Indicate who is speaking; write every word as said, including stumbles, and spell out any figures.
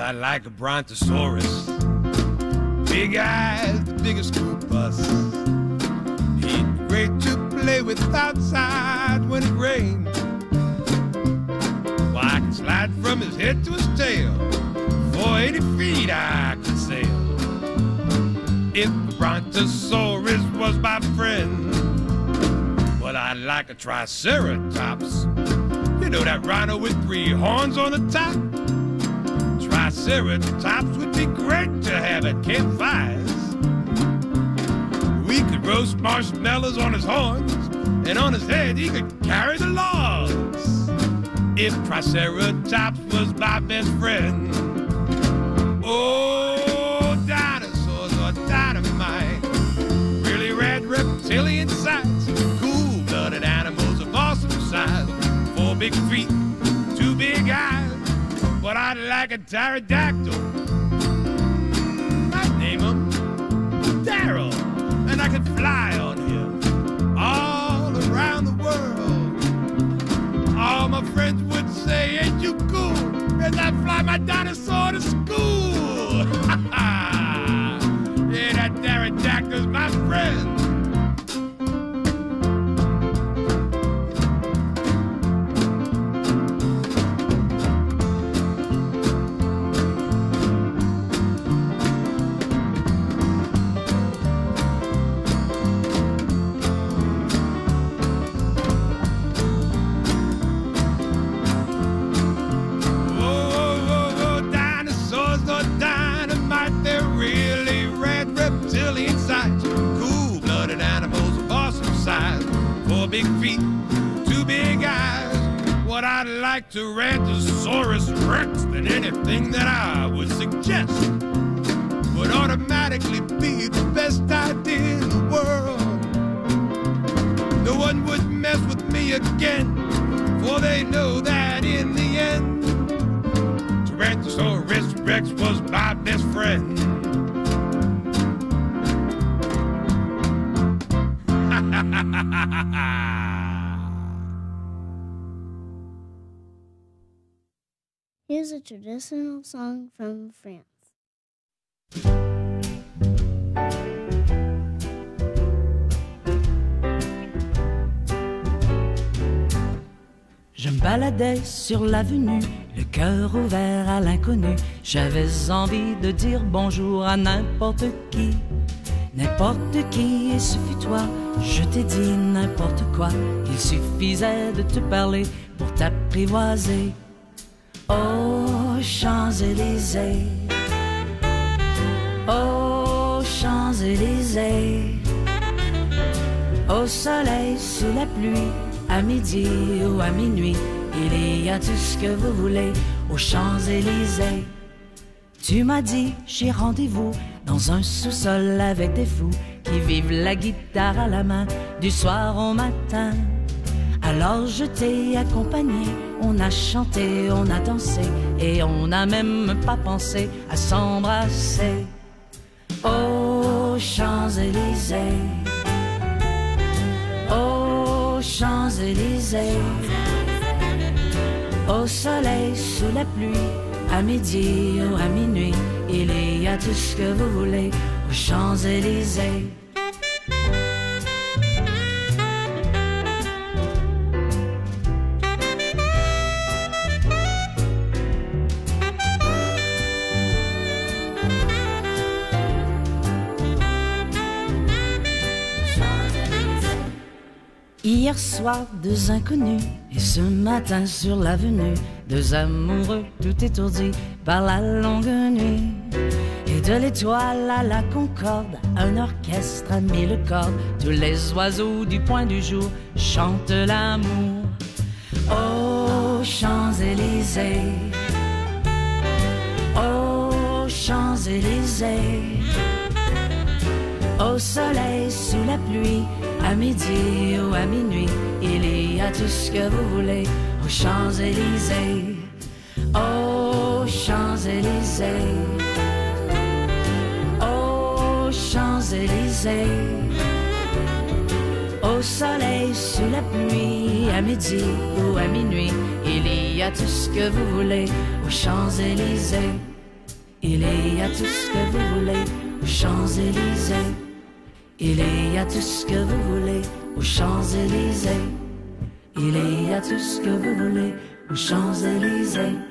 Speaker 1: I like a brontosaurus. Big eyes, the biggest school bus. He'd be great to play with outside when it rained. Well, I could slide from his head to his tail. For eighty feet I could sail. If the brontosaurus was my friend. Well, I'd like a triceratops. You know that rhino with three horns on the top? Triceratops would be great to have at campfires. We could roast marshmallows on his horns, and on his head he could carry the logs. If Triceratops was my best friend. Oh, dinosaurs are dynamite. Really rad reptilian sights. Cool-blooded animals of awesome size. Four big feet, two big eyes. But I'd like a pterodactyl. I'd name him Daryl. And I could fly on him all around the world. All my friends would say, ain't you cool? As I fly my dinosaur to school. Yeah, that pterodactyl's my friend. Big feet, two big eyes. What I'd like to Tyrannosaurus Rex than anything that I would suggest would automatically be the best idea in the world. No one would mess with me again, for they know that in the end Tyrannosaurus Rex was my best friend.
Speaker 2: Here's a traditional song from France.
Speaker 3: Je me baladais sur l'avenue, le cœur ouvert à l'inconnu. J'avais envie de dire bonjour à n'importe qui. N'importe qui, et ce fut toi. Je t'ai dit n'importe quoi. Il suffisait de te parler pour t'apprivoiser. Oh, Champs-Élysées, oh, Champs-Élysées, au soleil, sous la pluie, à midi ou à minuit, il y a tout ce que vous voulez aux Champs-Élysées. Tu m'as dit, j'ai rendez-vous dans un sous-sol avec des fous qui vivent la guitare à la main du soir au matin. Alors je t'ai accompagné, on a chanté, on a dansé et on n'a même pas pensé à s'embrasser. Oh, Champs-Élysées, oh, Champs-Élysées, au soleil, sous la pluie, à midi ou à minuit, il y a tout ce que vous voulez aux Champs-Élysées. Hier soir, deux inconnus, et ce matin sur l'avenue, deux amoureux tout étourdis par la longue nuit. Et de l'étoile à la concorde, un orchestre a mis le cordes. Tous les oiseaux du point du jour chantent l'amour. Oh, Champs-Élysées, oh, Champs-Élysées, au soleil, sous la pluie, à midi ou à minuit, il y a tout ce que vous voulez aux Champs-Élysées. Oh, Champs-Élysées, oh, Champs-Élysées, au soleil, sous la pluie, à midi ou à minuit, il y a tout ce que vous voulez aux Champs-Élysées. y a tout ce que vous voulez aux Champs-Élysées. Il y a tout ce que vous voulez aux Champs-Élysées. Il y a tout ce que vous voulez aux Champs-Élysées.